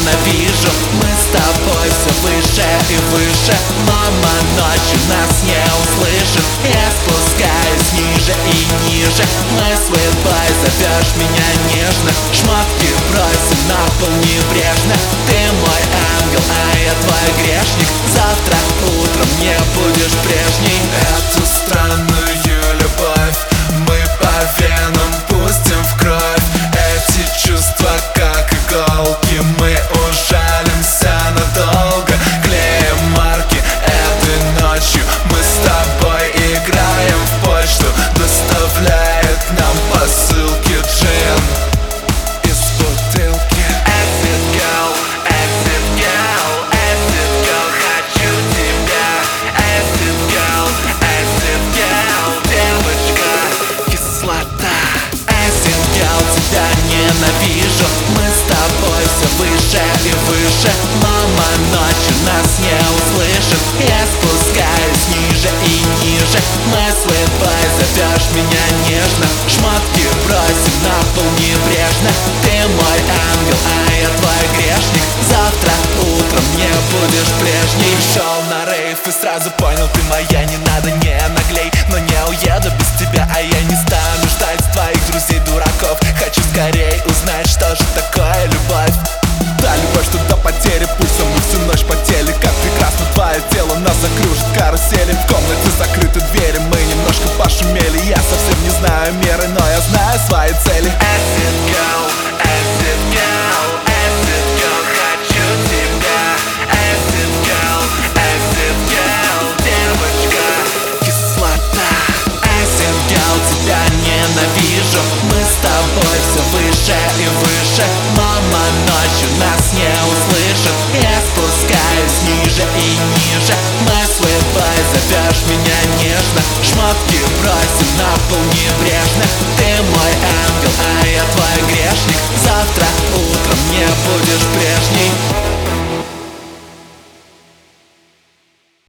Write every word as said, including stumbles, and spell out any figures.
ненавижу. Мы с тобой все выше и выше, мама ночью нас не услышит. Я спускаюсь ниже и ниже, мы sweet boy, зовешь меня нежно. Шмотки бросим на пол небрежно. Ты мой ангел, а я твой грешник. Завтра утром не будешь прежней. Эту странную любовь мы по венам пустим в кровь. Эти чувства как иголки, мы ужалимся надолго. Клеим марки этой ночью, мы с тобой играем в почту. Доставляет нам посылки джин из бутылки. Acid girl, acid girl, acid girl, хочу тебя. Acid girl, acid girl, девочка, кислота. Acid girl, тебя ненавижу. Мы с тобой все выше и выше, мама ночью нас не услышит. Я спускаюсь ниже и ниже, мы sweet boy, зовешь меня нежно. Шмотки бросим на пол небрежно. Ты мой ангел, а я твой грешник. Завтра утром не будешь прежней. Шел на рейв и сразу понял, ты моя, не надо, не наглей. Но не уеду без тебя, а я не стану ждать твоих друзей дураков. Хочу скорее узнать, что же такое любовь. Та любовь, что до потери пульса мы всю ночь потели. Как прекрасно твое тело, нас закружит карусели. В комнате закрыты двери, мы немножко пошумели. Я совсем не знаю меры, но я знаю свои цели. Acid girl, acid girl, acid girl, хочу тебя. Acid girl, acid girl, девочка, кислота. Acid girl, тебя ненавижу. Мы с тобой все выше и выше, мама ночью нас не услышит. Я спускаюсь ниже и ниже, мы sweet boy, зовешь меня нежно. Шмотки бросим на пол небрежно. Ты мой